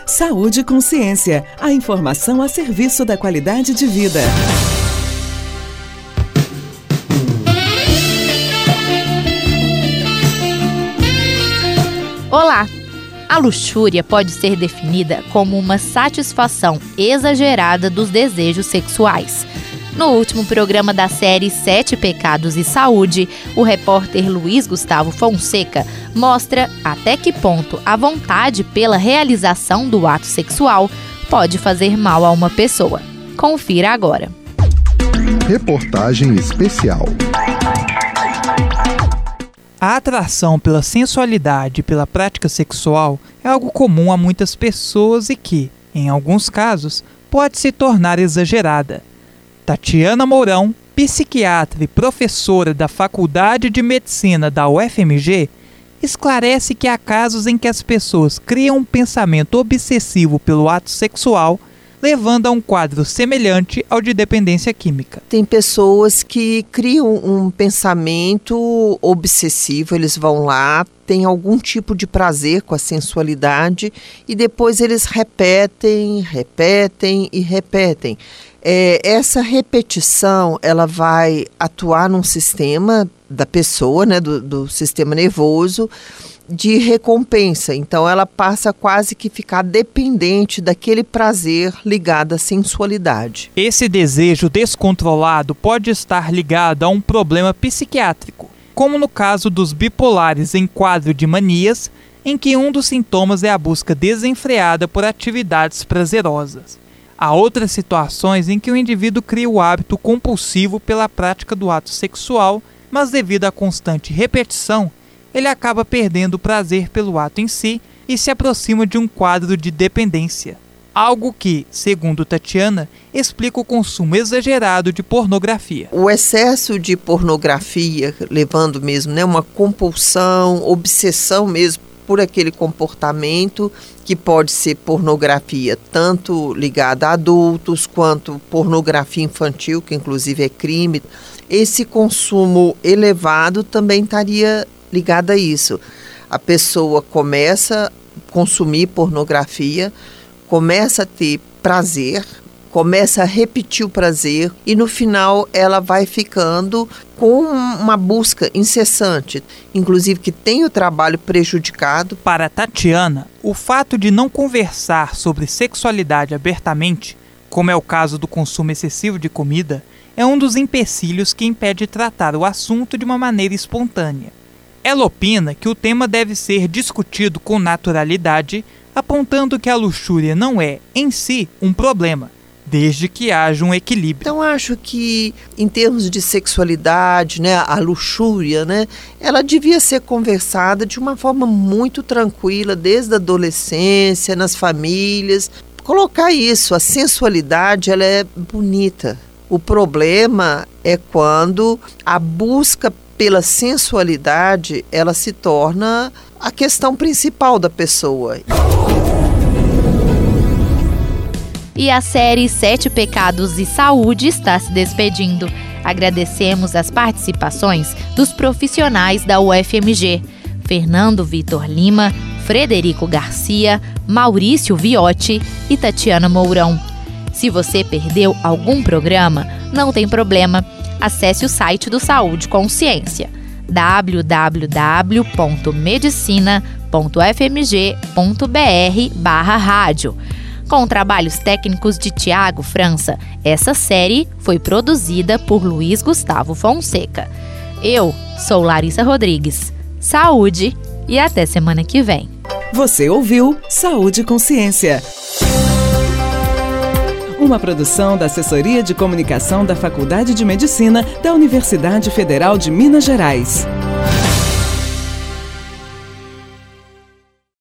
Saúde e Consciência, a informação a serviço da qualidade de vida. Olá! A luxúria pode ser definida como uma satisfação exagerada dos desejos sexuais. No último programa da série 7 Pecados e Saúde, o repórter Luiz Gustavo Fonseca mostra até que ponto a vontade pela realização do ato sexual pode fazer mal a uma pessoa. Confira agora. Reportagem especial. A atração pela sensualidade e pela prática sexual é algo comum a muitas pessoas e que, em alguns casos, pode se tornar exagerada. Tatiana Mourão, psiquiatra e professora da Faculdade de Medicina da UFMG, esclarece que há casos em que as pessoas criam um pensamento obsessivo pelo ato sexual, levando a um quadro semelhante ao de dependência química. Tem pessoas que criam um pensamento obsessivo, eles vão lá, têm algum tipo de prazer com a sensualidade e depois eles repetem. Essa repetição, ela vai atuar num sistema da pessoa, né, do sistema nervoso, de recompensa. Então ela passa quase que ficar dependente daquele prazer ligado à sensualidade. Esse desejo descontrolado pode estar ligado a um problema psiquiátrico, como no caso dos bipolares em quadro de manias, em que um dos sintomas é a busca desenfreada por atividades prazerosas. Há outras situações em que o indivíduo cria o hábito compulsivo pela prática do ato sexual, mas devido à constante repetição, ele acaba perdendo o prazer pelo ato em si e se aproxima de um quadro de dependência. Algo que, segundo Tatiana, explica o consumo exagerado de pornografia. O excesso de pornografia, levando mesmo, né, uma compulsão, obsessão mesmo por aquele comportamento, que pode ser pornografia tanto ligada a adultos quanto pornografia infantil, que inclusive é crime. Esse consumo elevado também estaria ligado a isso. A pessoa começa a consumir pornografia, começa a ter prazer, começa a repetir o prazer e no final ela vai ficando com uma busca incessante, inclusive que tem o trabalho prejudicado. Para Tatiana, o fato de não conversar sobre sexualidade abertamente, como é o caso do consumo excessivo de comida, é um dos empecilhos que impede tratar o assunto de uma maneira espontânea. Ela opina que o tema deve ser discutido com naturalidade, apontando que a luxúria não é, em si, um problema, desde que haja um equilíbrio. Então, acho que, em termos de sexualidade, né, a luxúria, né, ela devia ser conversada de uma forma muito tranquila, desde a adolescência, nas famílias. Colocar isso, a sensualidade, ela é bonita. O problema é quando a busca pela sensualidade, ela se torna a questão principal da pessoa. E a série 7 Pecados e Saúde está se despedindo. Agradecemos as participações dos profissionais da UFMG, Fernando Vitor Lima, Frederico Garcia, Maurício Viotti e Tatiana Mourão. Se você perdeu algum programa, não tem problema. Acesse o site do Saúde Consciência, www.medicina.fmg.br/rádio. Com trabalhos técnicos de Tiago França, essa série foi produzida por Luiz Gustavo Fonseca. Eu sou Larissa Rodrigues. Saúde e até semana que vem. Você ouviu Saúde e Consciência. Uma produção da Assessoria de Comunicação da Faculdade de Medicina da Universidade Federal de Minas Gerais.